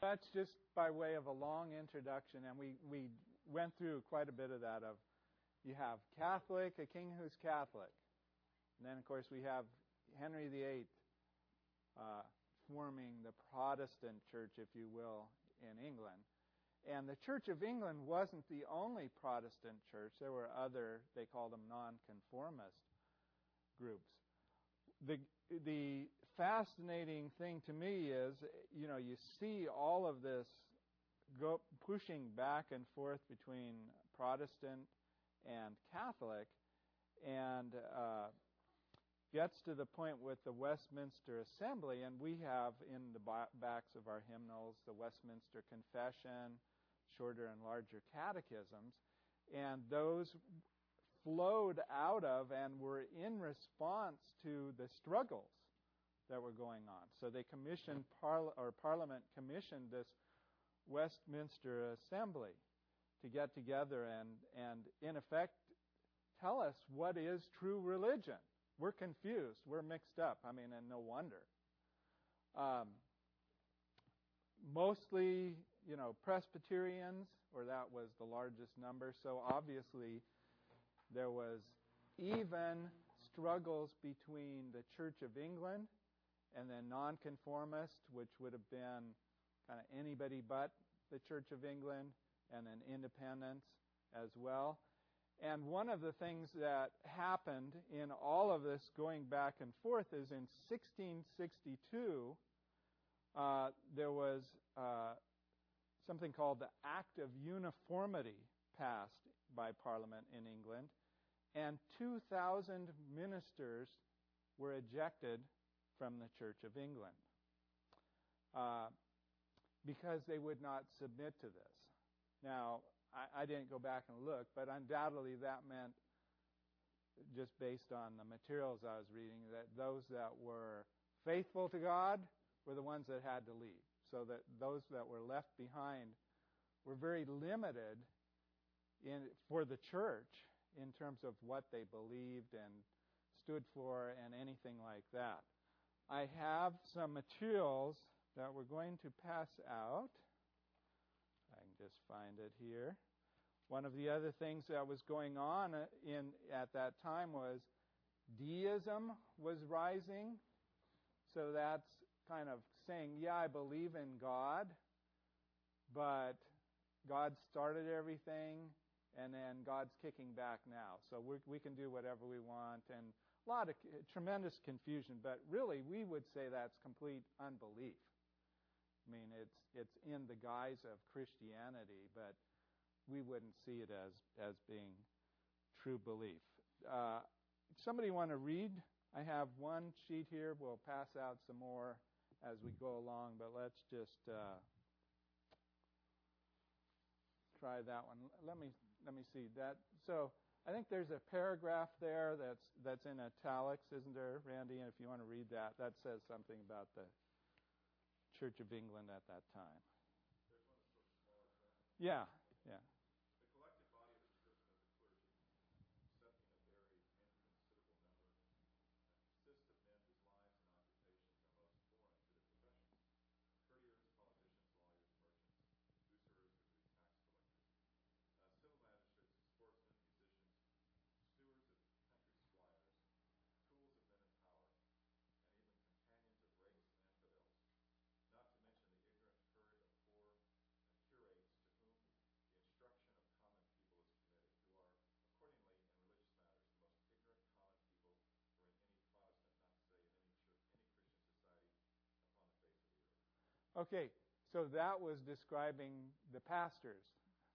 That's just by way of a long introduction, and we went through quite a bit of that. Of you have Catholic, a king who's Catholic, and then of course we have Henry VIII forming the Protestant church, if you will, in England. And the Church of England wasn't the only Protestant church. There were other, they called them nonconformist groups. The fascinating thing to me is, you see all of this pushing back and forth between Protestant and Catholic, and gets to the point with the Westminster Assembly, and we have in the backs of our hymnals the Westminster Confession, shorter and larger catechisms, and those flowed out of and were in response to the struggles that were going on. So they commissioned, Parliament commissioned this Westminster Assembly to get together and in effect tell us what is true religion. We're confused. We're mixed up. And no wonder. Mostly, Presbyterians, or that was the largest number. So obviously, there was even struggles between the Church of England and then nonconformist, which would have been kind of anybody but the Church of England, and then independents as well. And one of the things that happened in all of this going back and forth is in 1662, there was something called the Act of Uniformity passed by Parliament in England, and 2,000 ministers were ejected from the Church of England because they would not submit to this. Now, I didn't go back and look, but undoubtedly that meant, just based on the materials I was reading, that those that were faithful to God were the ones that had to leave. So that those that were left behind were very limited for the church in terms of what they believed and stood for and anything like that. I have some materials that we're going to pass out. I can just find it here. One of the other things that was going on at that time was deism was rising. So that's kind of saying, yeah, I believe in God, but God started everything, and then God's kicking back now. So we can do whatever we want, and a lot of tremendous confusion. But really, we would say that's complete unbelief. It's in the guise of Christianity, but we wouldn't see it as being true belief. Somebody want to read? I have one sheet here. We'll pass out some more as we go along, but let's just try that one. Let me see that. So I think there's a paragraph there that's in italics, isn't there, Randy? And if you want to read that, that says something about the Church of England at that time. There's one that's sort of smaller. Yeah. The collective body of the church and of the clergy, excepting a very inconsiderable number, consists of men whose lives and occupations are most foreign to their professions: courtiers, politicians, lawyers, merchants, usurers, which would be tax collectors, civil magistrates, sportsmen, musicians, stewards of country squires, tools of men in power, and even companions of rakes and infidels. Not to mention the ignorant herd of poor curates to whom the instruction of common people is committed, who are, accordingly, in religious matters, the most ignorant common people who are in any Protestant, not to say in any church, any Christian society upon the face of the earth. Okay, so that was describing the pastors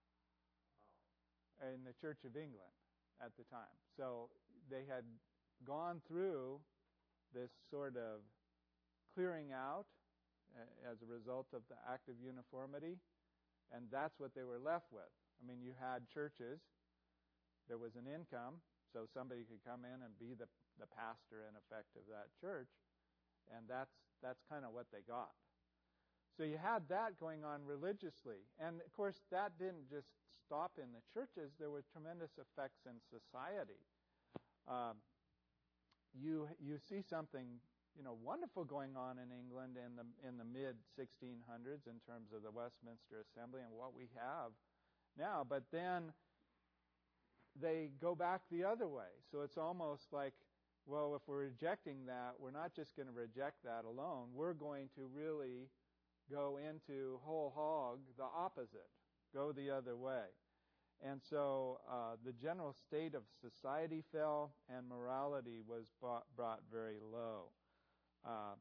in the Church of England at the time. So they had gone through this sort of clearing out as a result of the Act of Uniformity, and that's what they were left with. You had churches, there was an income, so somebody could come in and be the pastor, in effect, of that church, and that's kind of what they got. So you had that going on religiously, and of course that didn't just stop in the churches. There were tremendous effects in society. You see something wonderful going on in England in the mid 1600s in terms of the Westminster Assembly and what we have now. But then they go back the other way. So it's almost like, well, if we're rejecting that, we're not just going to reject that alone. We're going to really go into whole hog the opposite, go the other way. And so the general state of society fell, and morality was brought very low. I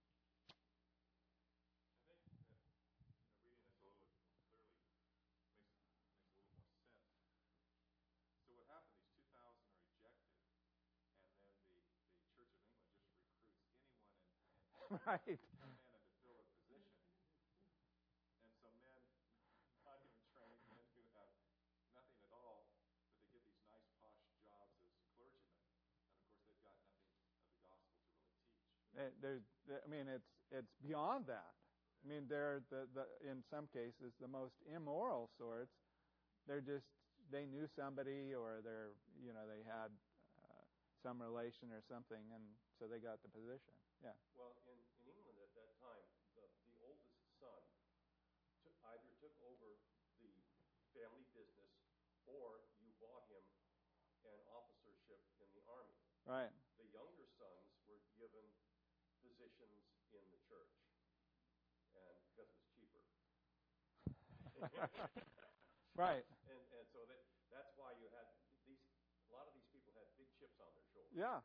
think that reading this a little bit clearly makes a little more sense. So what happened? These 2,000 are ejected, and then the Church of England just recruits anyone and Right. come in and to fill a position. And so men, not even trained men who have nothing at all, but they get these nice posh jobs as clergymen, and of course they've got nothing of the gospel to really teach. It's beyond that. I mean, they're in some cases the most immoral sorts. They knew somebody, or they had some relation or something, and so they got the position. Yeah. Well, in England at that time, the oldest son either took over the family business, or you bought him an officership in the army. Right. The younger sons were given positions in the church, and because it was cheaper. Right. And so that's why you had a lot of these people had big chips on their shoulders. Yeah.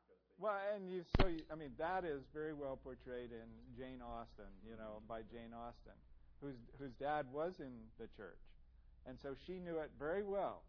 That is very well portrayed in Jane Austen, by Jane Austen, whose dad was in the church. And so she knew it very well.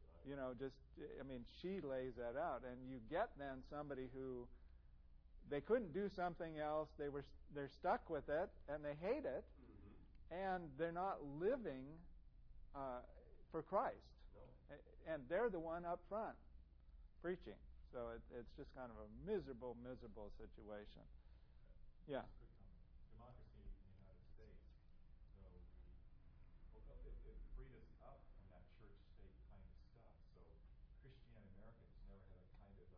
She lays that out. And you get then somebody who, they couldn't do something else. They're stuck with it, and they hate it, and they're not living for Christ. No. And they're the one up front preaching. So it's just kind of a miserable, miserable situation. Yeah. Democracy in the United States, though, it freed us up from that church-state kind of stuff. So Christianity in America has never had a kind of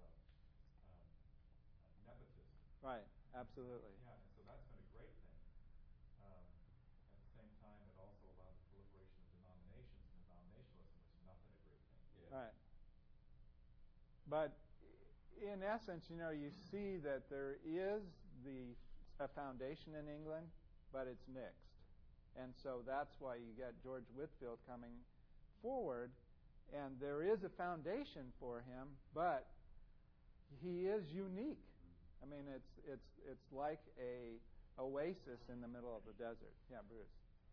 nepotism. Right. Absolutely. Yeah, and so that's been a great thing. At the same time, it also allowed the proliferation of denominations and denominationalism, which has not been a great thing. Yeah. Right. But in essence, you see that there is a foundation in England, but it's mixed. And so that's why you get George Whitefield coming forward, and there is a foundation for him, but he is unique. It's like a oasis in the middle of the desert. Yeah, Bruce.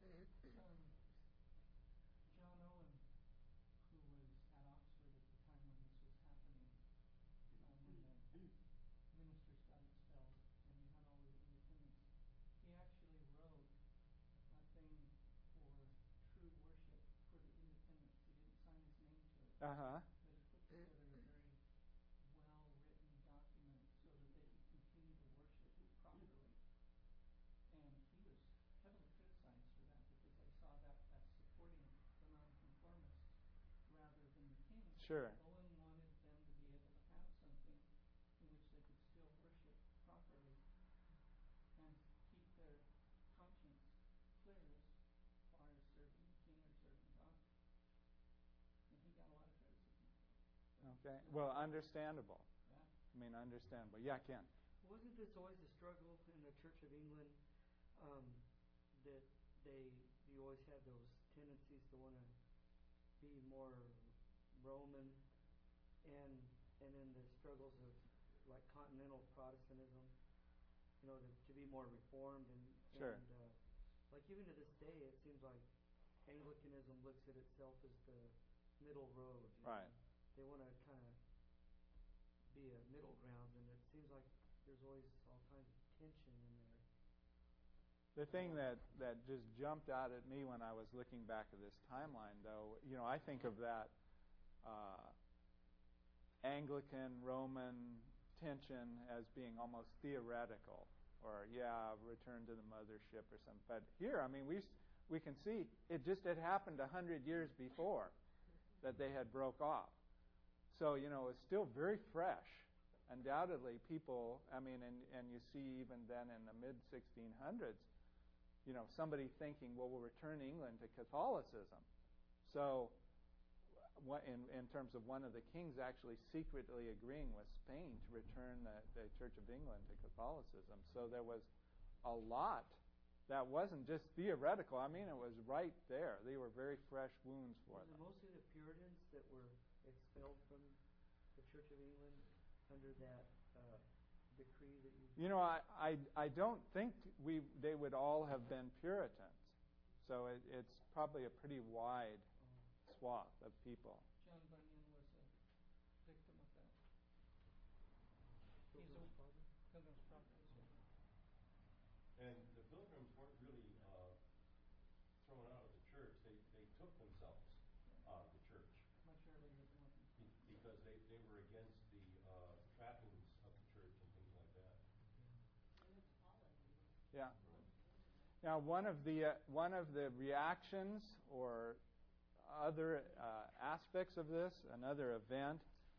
John Owen, who was at Oxford at the time when this was happening, when the ministers got expelled and you had all the independents, he actually wrote a thing for true worship for the independents. He didn't sign his name to it, Uh-huh. but he put together a very well-written document so that they could continue to worship properly. And he was heavily criticized for that, because they saw that as supporting the nonconformists rather than the king. Sure. Owen wanted them to be able to have something in which they could still worship properly and keep their conscience clear as far as serving the king or serving God. And he got a lot of criticism for it. Okay. Well, understandable. Yeah. Understandable. Yeah, Ken. Wasn't this always a struggle in the Church of England, that you always had those tendencies to want to be more Roman, and then the struggles of like continental Protestantism, to be more reformed, and Sure. like even to this day, it seems like Anglicanism looks at itself as the middle road. Right. They want to kind of be a middle ground, and it seems like there's always all kinds of tension in there. The thing that just jumped out at me when I was looking back at this timeline, though, I think of that Anglican Roman tension as being almost theoretical, or return to the mothership or something. But here, we can see it had happened 100 years before that they had broke off. So it's still very fresh. undoubtedly people, and you see even then in the mid-1600s, somebody thinking, well, we'll return England to Catholicism. So in terms of one of the kings actually secretly agreeing with Spain to return the Church of England to Catholicism. So there was a lot that wasn't just theoretical. It was right there. They were very fresh wounds for them. Was it mostly the Puritans that were expelled from the Church of England under that decree that you... I don't think they would all have been Puritans. So it's probably a pretty wide swath of people. John Bunyan was a victim of that. Pilgrim's Progress? Pilgrim's Progress. And the Pilgrims weren't really thrown out of the church. They took themselves out of the church Much earlier than what. because they were against the trappings of the church and things like that. Yeah. Now, one of the reactions or other aspects of this, another event,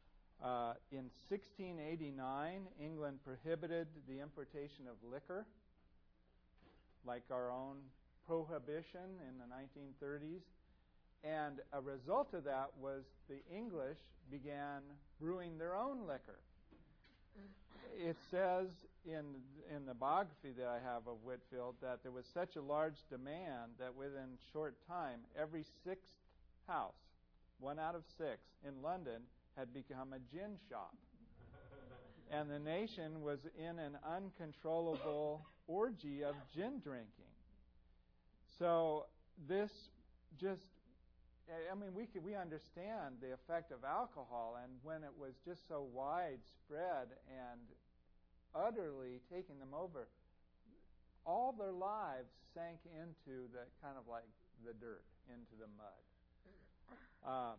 in 1689, England prohibited the importation of liquor, like our own prohibition in the 1930s. And a result of that was the English began brewing their own liquor. It says in the biography that I have of Whitefield that there was such a large demand that within a short time, every sixth house, 1 out of 6 in London, had become a gin shop. And the nation was in an uncontrollable orgy of gin drinking. So this just, we understand the effect of alcohol, and when it was just so widespread and utterly taking them over, all their lives sank into the kind of like the dirt, into the mud.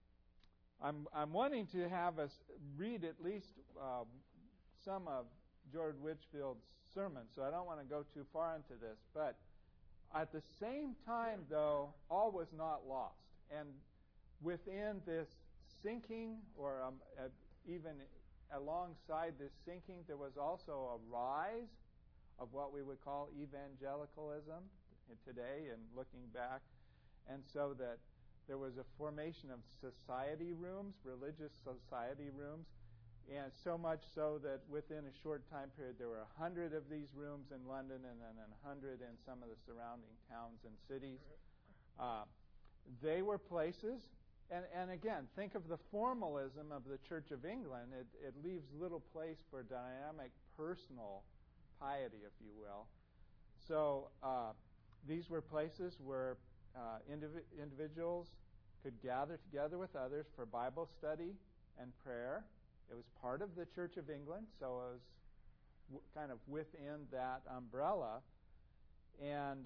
I'm wanting to have us read at least some of George Whitefield's sermon, so I don't want to go too far into this. But at the same time, though, all was not lost. And within this sinking, or even alongside this sinking, there was also a rise of what we would call evangelicalism today and looking back. And so that there was a formation of society rooms, religious society rooms, and so much so that within a short time period there were 100 of these rooms in London and then 100 in some of the surrounding towns and cities. They were places, and again, think of the formalism of the Church of England. It leaves little place for dynamic personal piety, if you will. So these were places where individuals could gather together with others for Bible study and prayer. It was part of the Church of England, so it was kind of within that umbrella. And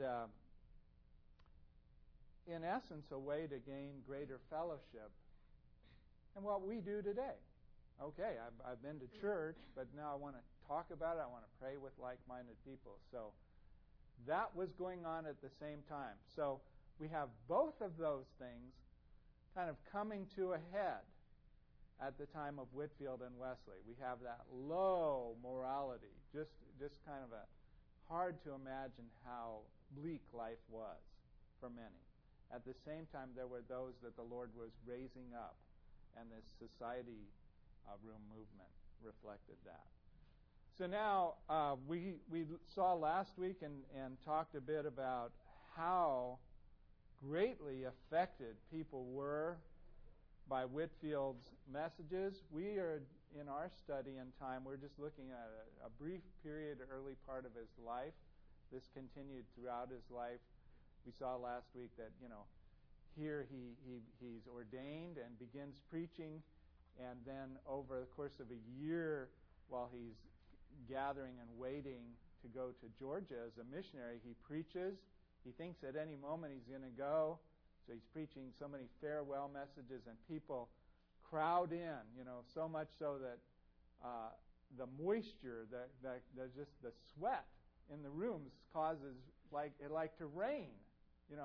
in essence, a way to gain greater fellowship. And what we do today. Okay, I've been to church, but now I want to talk about it. I want to pray with like-minded people. So that was going on at the same time. So we have both of those things kind of coming to a head at the time of Whitefield and Wesley. We have that low morality, just kind of a hard to imagine how bleak life was for many. At the same time, there were those that the Lord was raising up, and this society room movement reflected that. So now we saw last week and talked a bit about how greatly affected people were by Whitefield's messages. We are, in our study and time, we're just looking at a brief period, early part of his life. This continued throughout his life. We saw last week that, here he's ordained and begins preaching, and then over the course of a year, while he's gathering and waiting to go to Georgia as a missionary, he preaches. He thinks at any moment he's going to go. So he's preaching so many farewell messages, and people crowd in, so much so that the moisture, just the sweat in the rooms causes like to rain,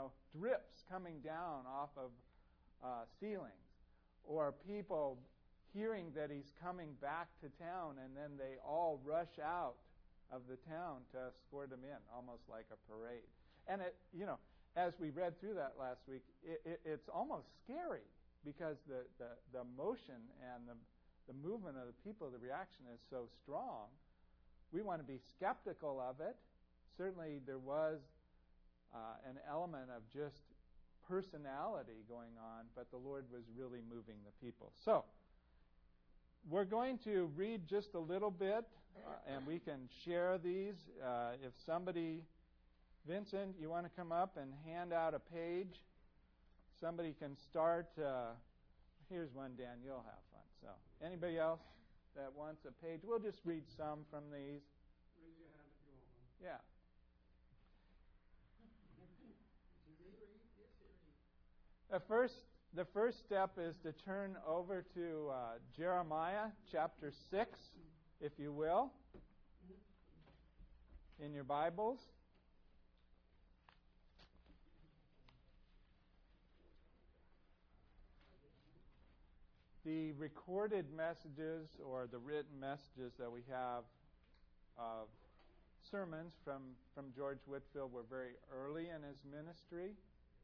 drips coming down off of ceilings. Or people hearing that he's coming back to town, and then they all rush out of the town to escort him in, almost like a parade. And as we read through that last week, it's almost scary because the emotion and the movement of the people, the reaction is so strong. We want to be skeptical of it. Certainly there was an element of just personality going on, but the Lord was really moving the people. So, we're going to read just a little bit, and we can share these. If somebody, Vincent, you want to come up and hand out a page, somebody can start. Here's one, Dan, you'll have fun. So, anybody else that wants a page? We'll just read some from these. Raise your hand if you want one. Yeah. The first step is to turn over to Jeremiah chapter 6, if you will, in your Bibles. The recorded messages or the written messages that we have of sermons from George Whitefield were very early in his ministry.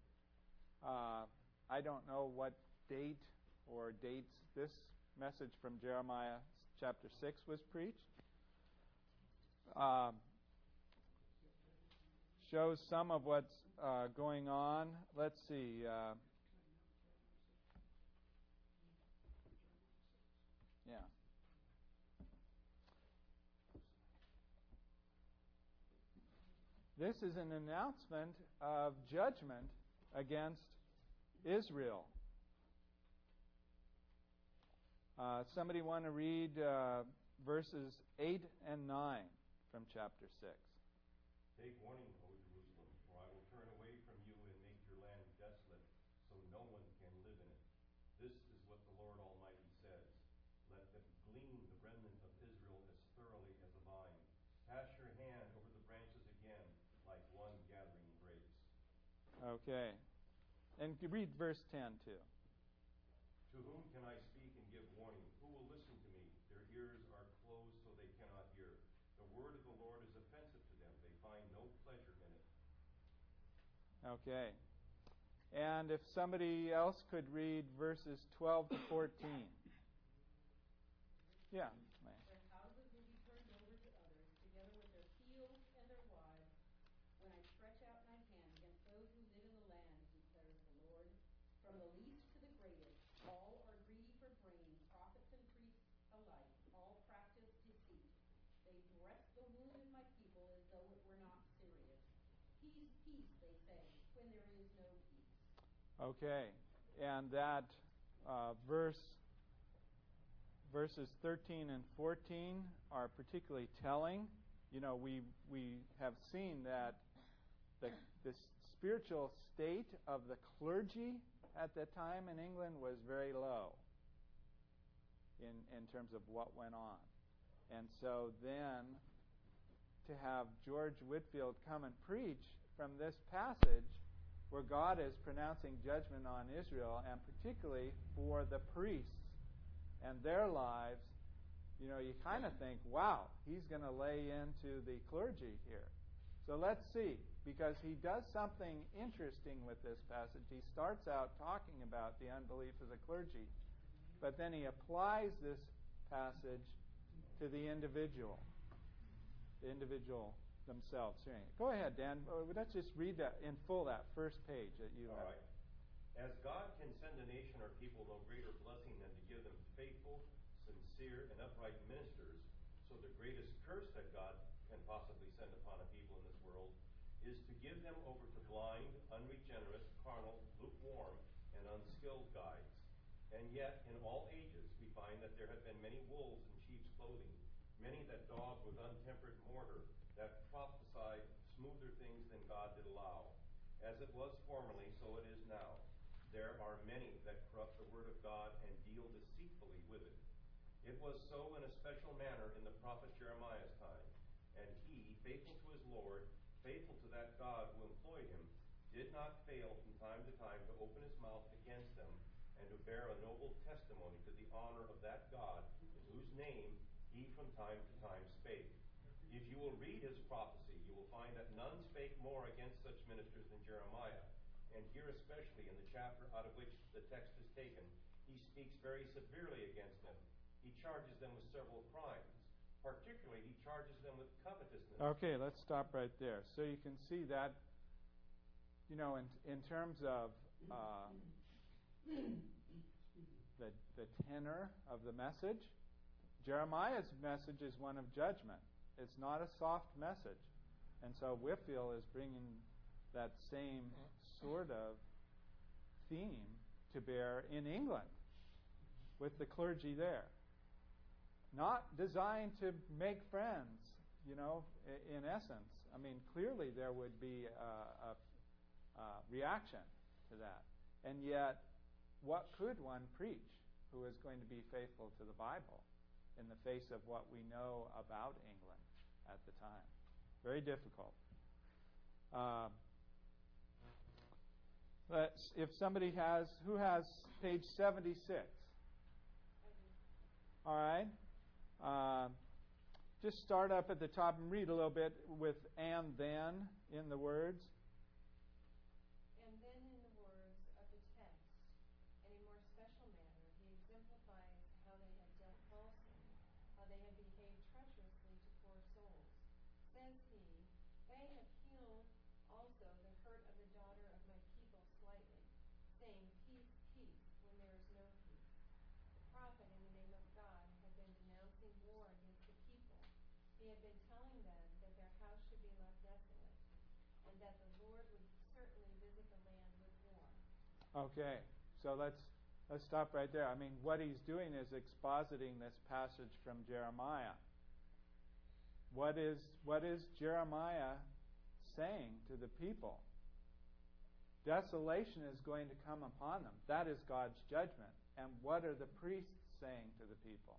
I don't know what date or dates this message from Jeremiah chapter 6 was preached. Shows some of what's going on. Let's see. Yeah. This is an announcement of judgment against Israel. Somebody want to read verses 8 and 9 from chapter 6. Take warning, O Jerusalem, for I will turn away from you and make your land desolate, so no one can live in it. This is what the Lord Almighty says. Let them glean the remnant of Israel as thoroughly as a vine. Pass your hand over the branches again, like one gathering grapes. Okay. And read verse 10 too. To whom can I speak and give warning? Who will listen to me? Their ears are closed so they cannot hear. The word of the Lord is offensive to them. They find no pleasure in it. Okay. And if somebody else could read verses 12 to 14. Yeah. Their houses will be turned over to others, together with their fields and their wives, when I stretch out my hand against those who live in the land, declares the Lord. From the least to the greatest, all are greedy for grain, prophets and priests alike. All practice deceit. They dress the wound of my people as though it were not serious. Peace, peace, they say, when there is no peace. Okay. And that verses 13 and 14 are particularly telling. You know, we have seen that the spiritual state of the clergy at that time in England was very low in terms of what went on. And so then to have George Whitefield come and preach from this passage where God is pronouncing judgment on Israel, and particularly for the priests and their lives, you know, you kind of think, wow, he's going to lay into the clergy here. So let's see, because he does something interesting with this passage. He starts out talking about the unbelief of the clergy, but then he applies this passage to the individual themselves hearing it. Go ahead, Dan. Let's just read that in full, that first page that you have. All right. As God can send a nation or people no greater blessing than to give them faithful, sincere, and upright ministers, so the greatest curse that God can possibly send upon a people in this world is to give them over to blind, unregenerate, carnal, lukewarm, and unskilled guides. And yet, in all ages, we find that there have been many wolves in sheep's clothing, many that dog with untempered mortar, that prophesied smoother things than God did allow. As it was formerly, so it is now. There are many that corrupt the word of God and deal deceitfully with it. It was so in a special manner in the prophet Jeremiah's time. And he, faithful to his Lord, faithful to that God who employed him, did not fail from time to time to open his mouth against them and to bear a noble testimony to the honor of that God, in whose name he from time to time spake. If you will read his prophecy, you will find that none spake more against such ministers than Jeremiah. And here especially in the chapter out of which the text is taken, he speaks very severely against them. He charges them with several crimes. Particularly, he charges them with covetousness. Okay, let's stop right there. So you can see that, in terms of the tenor of the message, Jeremiah's message is one of judgment. It's not a soft message. And so Whitfield is bringing that same sort of theme to bear in England with the clergy there. Not designed to make friends, in essence. I mean, clearly there would be a reaction to that. And yet, what could one preach who is going to be faithful to the Bible in the face of what we know about England at the time? Very difficult. If somebody who has page 76? All right. Just start up at the top and read a little bit with "and then" in the words. And then in the words of the text, in a more special manner, he exemplifies how they have dealt falsely, how they have behaved treacherously to poor souls. Says he, they have healed also the hurt of the daughter of my people slightly, saying, peace, peace, when there is no peace. The prophet, in the name of God, had been denouncing war against the people. He had been telling them that their house should be left desolate, and that the Lord would certainly visit the land with war. Okay, so let's stop right there. I mean, what he's doing is expositing this passage from Jeremiah. What is Jeremiah saying to the people? Desolation is going to come upon them. That is God's judgment. And what are the priests saying to the people?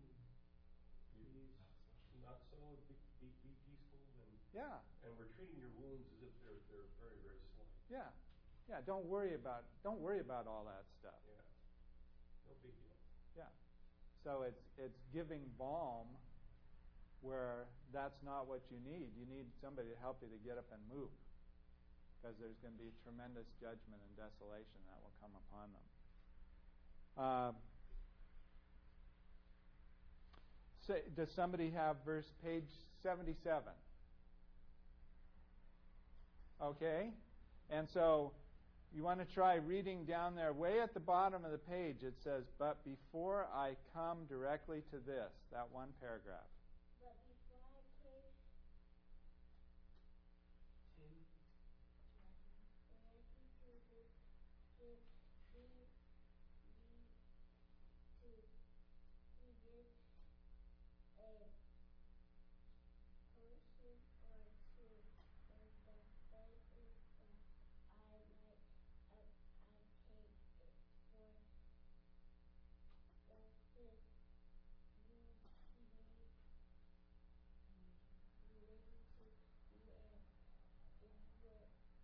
Not so, be peaceful, and we're treating your wounds as if they're very, very slight. Yeah. Don't worry about all that stuff. Yeah, no big deal. Yeah. So it's giving balm where that's not what you need. You need somebody to help you to get up and move, because there's going to be tremendous judgment and desolation that will come upon them. Does somebody have page 77? Okay. And so you want to try reading down there. Way at the bottom of the page it says, "But before I come directly to this," that one paragraph. But before I came directly to this, give me to begin a portion or two, and the faith is that I might I take it for granted you believe to me, and it will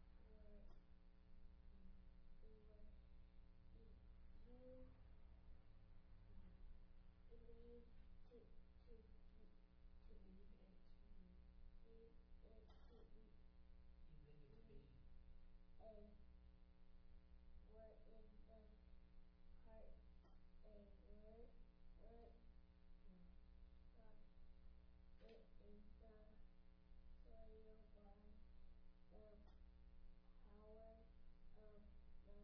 you believe to and were in the heart a word it in the soil by the power of the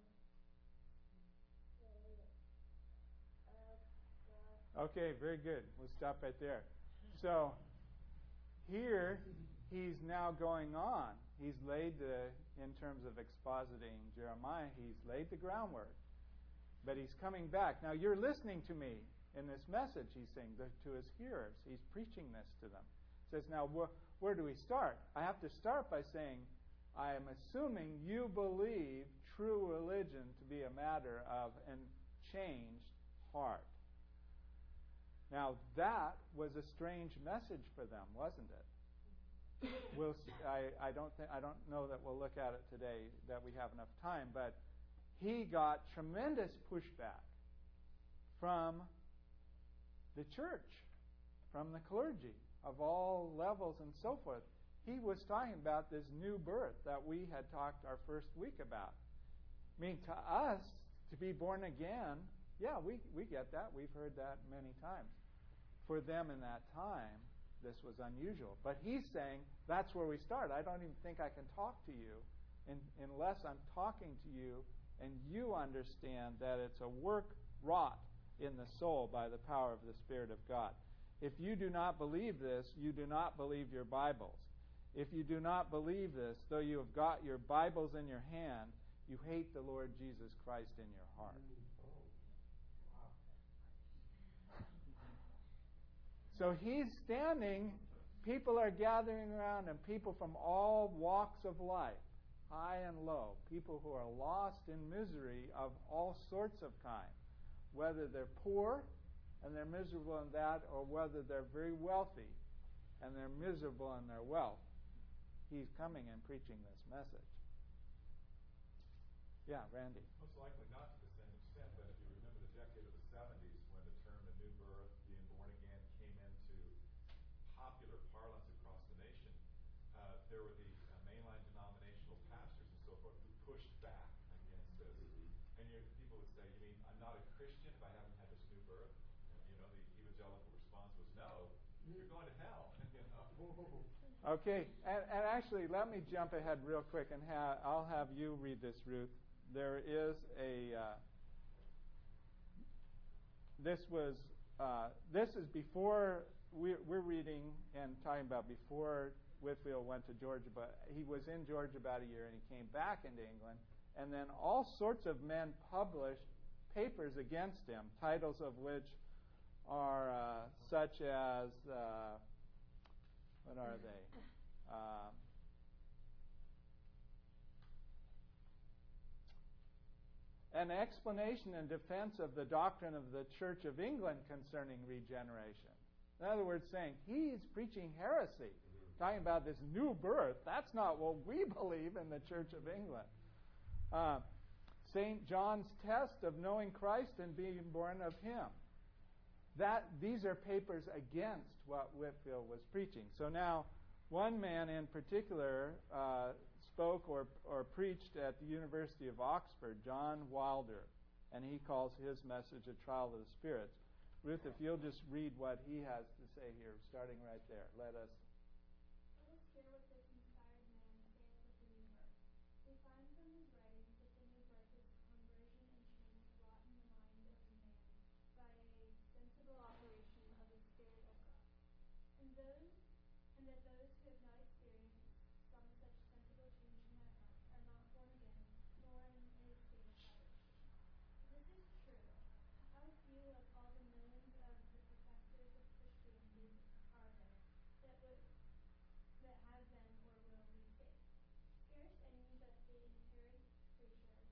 Spirit of God. Okay, very good. We'll stop right there. So here he's now going on. He's laid in terms of expositing Jeremiah, he's laid the groundwork. But he's coming back. Now you're listening to me in this message, he's saying to his hearers. He's preaching this to them. He says, now where do we start? I have to start by saying, I am assuming you believe true religion to be a matter of a changed heart. Now that was a strange message for them, wasn't it? I don't know that we'll look at it today, that we have enough time, but he got tremendous pushback from the church, from the clergy of all levels and so forth. He was talking about this new birth that we had talked our first week about. I mean, to us, to be born again, yeah, we get that. We've heard that many times. For them in that time, this was unusual. But he's saying that's where we start. I don't even think I can talk to you unless I'm talking to you and you understand that it's a work wrought in the soul by the power of the Spirit of God. If you do not believe this, you do not believe your Bibles. If you do not believe this, though you have got your Bibles in your hand, you hate the Lord Jesus Christ in your heart. So he's standing, people are gathering around, and people from all walks of life, high and low, people who are lost in misery of all sorts of kinds, whether they're poor and they're miserable in that, or whether they're very wealthy and they're miserable in their wealth. He's coming and preaching this message. Yeah, Randy. Most likely not to the same extent, but if you remember the decade of the 70s when the term the new birth, being born again, came into popular parlance across the nation, there were the mainline denominational pastors and so forth who pushed back against this. And people would say, you mean I'm not a Christian if I haven't had this new birth? You know, the evangelical response was, no, you're going to hell. Okay, and actually, let me jump ahead real quick, and I'll have you read this, Ruth. There is this is before we're reading and talking about before Whitefield went to Georgia, but he was in Georgia about a year, and he came back into England, and then all sorts of men published papers against him, titles of which are such as what are they? An explanation and defense of the doctrine of the Church of England concerning regeneration. In other words, saying he's preaching heresy, talking about this new birth. That's not what we believe in the Church of England. St. John's test of knowing Christ and being born of Him. These are papers against what Whitefield was preaching. So now, one man in particular spoke or preached at the University of Oxford, John Wilder, and he calls his message a trial of the spirits. Ruth, if you'll just read what he has to say here, starting right there. Let us hear what this inspired man saith of the new birth. We find from his writings that the new birth is a conversion and change wrought in the mind of the man by a sensible operation of the Spirit of God. And that those who have not experienced some such sensible change in their hearts are not born again, nor in a state of salvation. This is true. How few of all the millions of the professors of Christianity are there that have been or will be saved? Scarce any but the inherent preacher.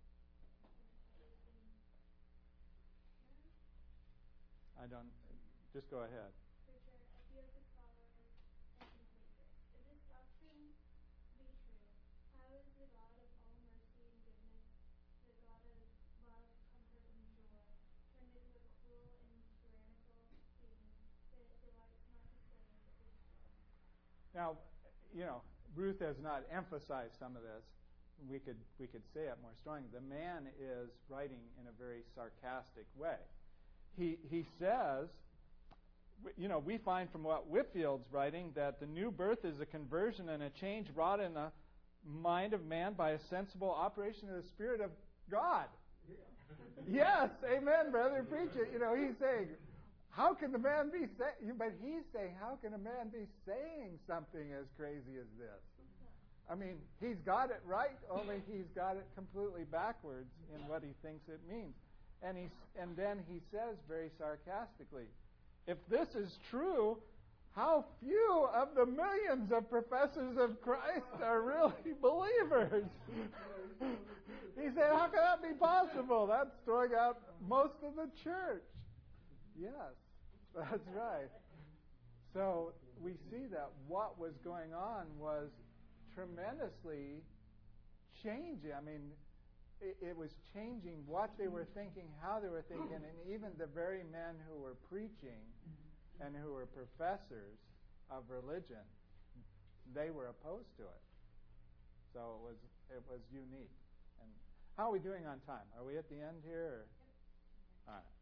I don't. Just go ahead. Preacher, a few of the scholars and completers. If this doctrine be true, how is the God of all mercy and goodness, the God of love, comfort, and joy, turned into a cruel and tyrannical being that delights not to save but to destroy? Now, Ruth has not emphasized some of this. We could say it more strongly. The man is writing in a very sarcastic way. He says, we find from what Whitefield's writing that the new birth is a conversion and a change wrought in the mind of man by a sensible operation of the Spirit of God. Yes, amen, brother preacher. He's saying, how can the man be saying? But he's saying, how can a man be saying something as crazy as this? I mean, he's got it right, only he's got it completely backwards in what he thinks it means. And then he says very sarcastically, if this is true, how few of the millions of professors of Christ are really believers? He said, how can that be possible? That's throwing out most of the church. Yes, that's right. So we see that what was going on was tremendously changing. I mean, it was changing what they were thinking, how they were thinking, and even the very men who were preaching and who were professors of religion, they were opposed to it. So it was unique. And how are we doing on time? Are we at the end here? Or? All right.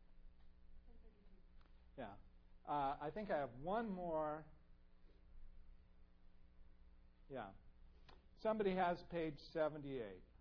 Yeah. I think I have one more. Yeah. Somebody has page 78.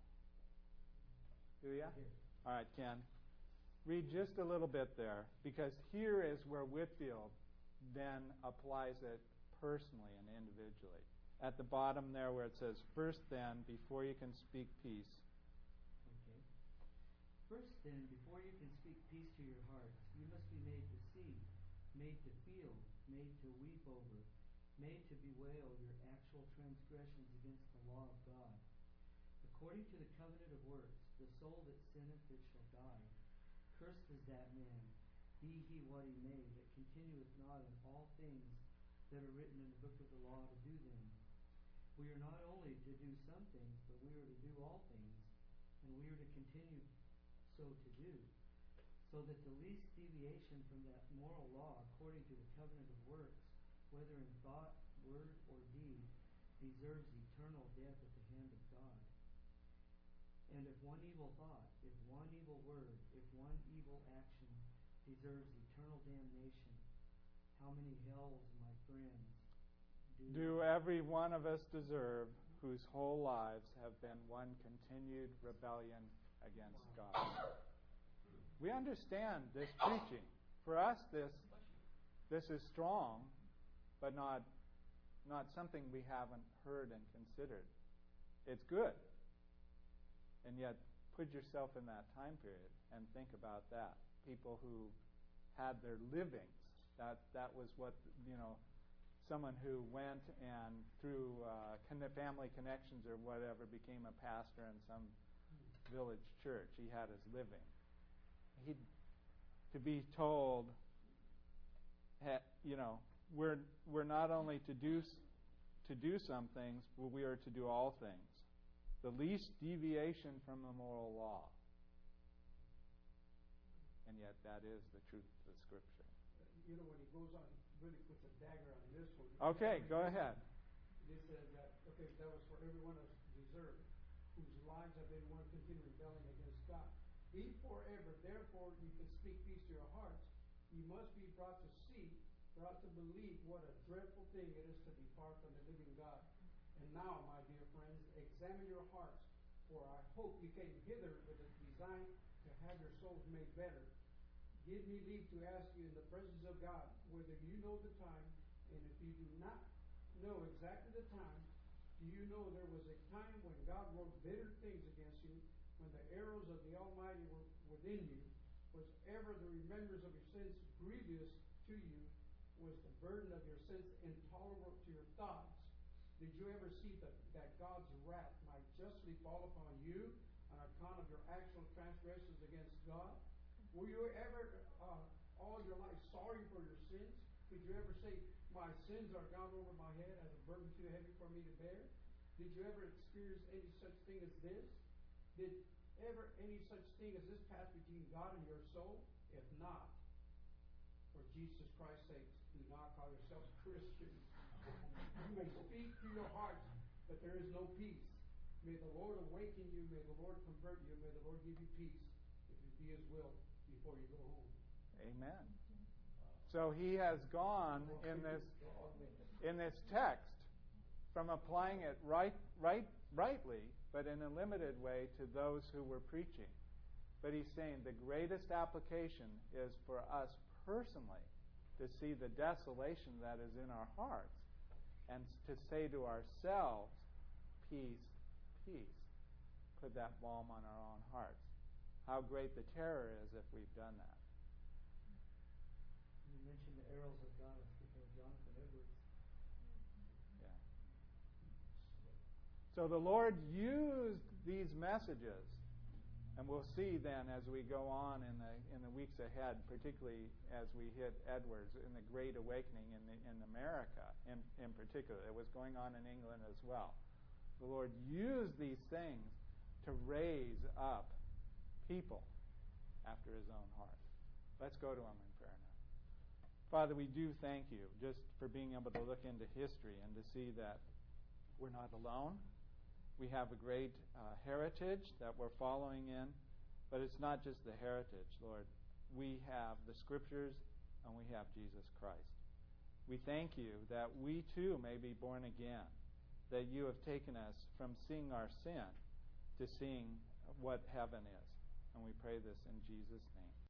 Do you? All right, Ken. Read just a little bit there, because here is where Whitefield then applies it personally and individually. At the bottom there where it says, "First then, before you can speak peace." Okay. First then, before you can speak peace to your hearts, you must be made to see, made to feel, made to weep over, made to bewail your actual transgressions against the law of God. According to the covenant of works, the soul that sinneth, it shall die. Cursed is that man, be he what he may, that continueth not in all things that are written in the book of the law to do them. We are not only to do some things, but we are to do all things, and we are to continue so to do, so that the least deviation from that moral law, according to the covenant of works, whether in thought, word, or deed, deserves eternal death at the hand of God. And if one evil thought, if one evil word, if one evil action deserves eternal damnation, how many hells, my friends, do every one of us deserve, whose whole lives have been one continued rebellion against God? We understand this preaching. For us, this is strong, but not something we haven't heard and considered. It's good. And yet, put yourself in that time period and think about that. People who had their livings. That was what, someone who went and through family connections or whatever became a pastor in some village church. He had his living. To be told, we're not only to do some things, but we are to do all things. The least deviation from the moral law. And yet that is the truth of the Scripture. When he goes on, really puts a dagger on this one. Okay, go ahead. It says that, that was for every one of us deserved, whose lives have been one continued rebellion against God. Be forever, therefore you can speak peace to your hearts. You must be brought to see, brought to believe what a dreadful thing it is to depart from the living God. And now, my dear friends, examine your hearts, for I hope you came hither with a design to have your souls made better. Give me leave to ask you in the presence of God whether you know the time, and if you do not know exactly the time, do you know there was a time when God wrote bitter things against you, when the arrows of the Almighty were within you? Was ever the remembrance of your sins grievous to you? Was the burden of your sins intolerable to your thoughts? Did you ever see that God's wrath might justly fall upon you on account of your actual transgressions against God? Were you ever all your life sorry for your sins? Did you ever say, my sins are gone over my head as a burden too heavy for me to bear? Did you ever experience any such thing as this? Did ever any such thing as this pass between God and your soul? If not, for Jesus Christ's sake, do not call yourselves Christians. You may speak to your hearts, but there is no peace. May the Lord awaken you. May the Lord convert you. May the Lord give you peace, if it be His will, before you go home. Amen. So he has gone in this text from applying it rightly, but in a limited way to those who were preaching. But he's saying the greatest application is for us personally to see the desolation that is in our hearts and to say to ourselves, peace, peace. Put that balm on our own hearts. How great the terror is if we've done that. You mentioned the arrows of God. I was thinking of Jonathan Edwards. Yeah. So the Lord used these messages, and we'll see then as we go on in the weeks ahead, particularly as we hit Edwards in the Great Awakening in America in particular. It was going on in England as well. The Lord used these things, to raise up people after his own heart. Let's go to him in prayer now. Father, we do thank you just for being able to look into history and to see that we're not alone. We have a great heritage that we're following in, but it's not just the heritage, Lord. We have the Scriptures and we have Jesus Christ. We thank you that we too may be born again, that you have taken us from seeing our sin to seeing what heaven is. And we pray this in Jesus' name.